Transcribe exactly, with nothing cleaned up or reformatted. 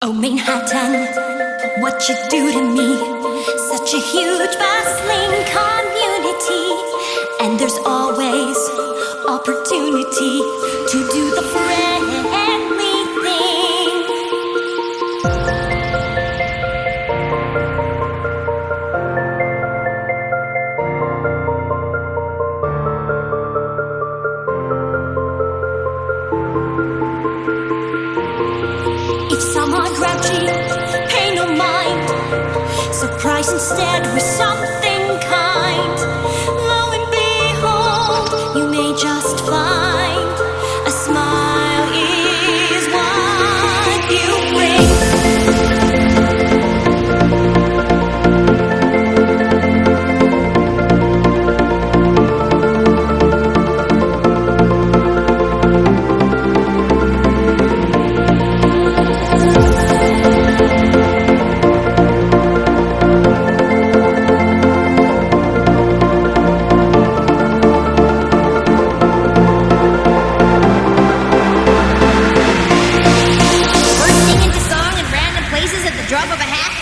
Oh, Manhattan, what you do to me. Such a huge, bustling community. And there's always opportunity to do the friendly thing. If someone grouchy, pay no mind. Surprise instead with something kind. Lo and behold, you may just find a smile is what you bring. Drop of a hat.